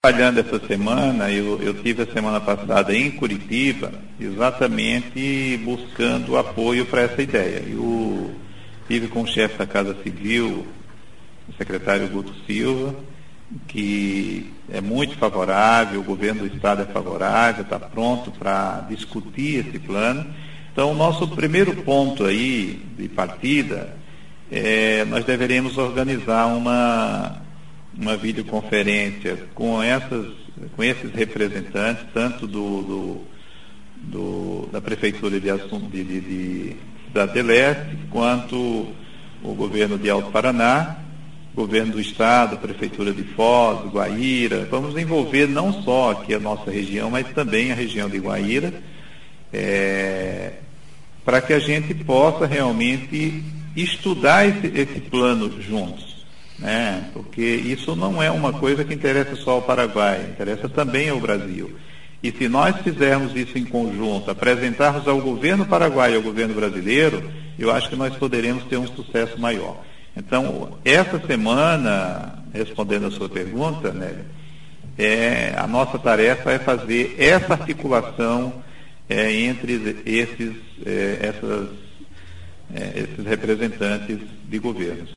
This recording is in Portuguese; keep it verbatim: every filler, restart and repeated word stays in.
Trabalhando essa semana, eu, eu tive a semana passada em Curitiba, exatamente buscando apoio para essa ideia. Eu tive com o chefe da Casa Civil, o secretário Guto Silva, que é muito favorável, o governo do Estado é favorável, está pronto para discutir esse plano. Então, o nosso primeiro ponto aí de partida, é, nós deveremos organizar uma... uma videoconferência com, essas, com esses representantes, tanto do, do, do, da Prefeitura de, de, de, de da Deleste, quanto o governo de Alto Paraná, governo do Estado, Prefeitura de Foz, Guaíra. Vamos envolver não só aqui a nossa região, mas também a região de Guaíra, é, para que a gente possa realmente estudar esse, esse plano juntos. É, porque isso não é uma coisa que interessa só ao Paraguai, interessa também ao Brasil. E se nós fizermos isso em conjunto, apresentarmos ao governo paraguaio e ao governo brasileiro, eu acho que nós poderemos ter um sucesso maior. Então, essa semana, respondendo a sua pergunta, né, é, a nossa tarefa é fazer essa articulação é, entre esses, é, essas, é, esses representantes de governos.